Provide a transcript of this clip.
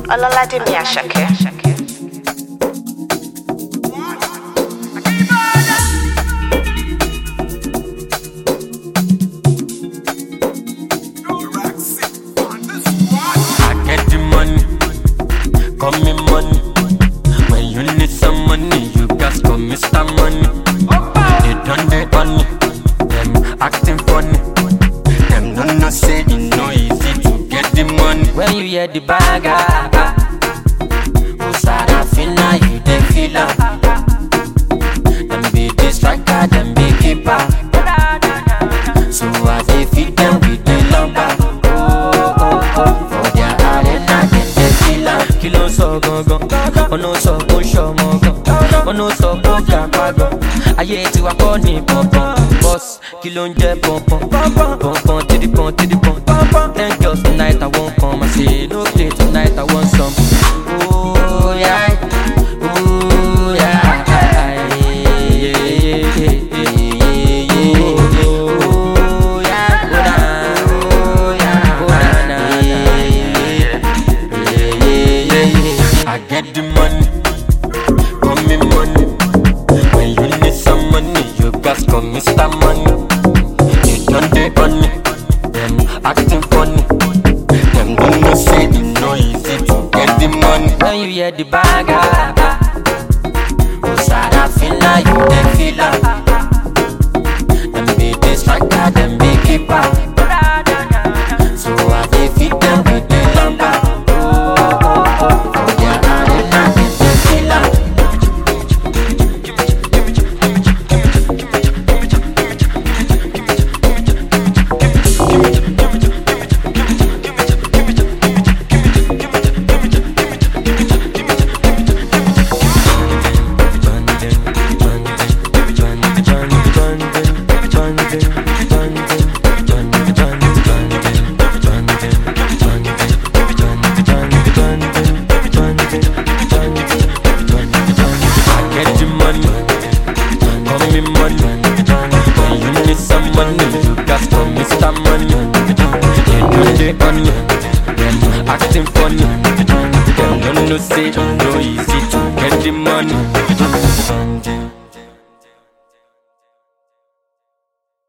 Ọlọ́ládé Àṣàkẹ́. Call me money. When you need some money, you guys call Mr. Money. They done they honey, them acting funny. Them don't know say it's no easy to get the money. When you hear the bagger, Osara fina you dey feel am. Them be the striker, them be keeper. So as they feed them with the lumber, for their arena them dey feel am. Kilo so gangan, ono so ko ṣọmọ gan, ono so ko gàpá gan. Ayé tiwa kọ́ ni pọ̀npọ̀n, boss kilo ń jẹ́ pọ̀npọ̀n, pọ̀npọ̀n tìdìpọ̀n tìdìpọ̀n. 10 girls tonight I wan come, I say no play tonight I want some. Oh yeah, oh yeah. I get the money, call me money. When you need some money, you guys call Mr. Money. They done they honey, them acting funny. Them don't know say it's no easy to get the money. When you hear the bagger, Osara fina you dey feel am. Them be the striker, them be keeper. So I dey feed them with the lumber. Mr. Money, they do the honey, them acting funny. Them don't know say no easy to get the money.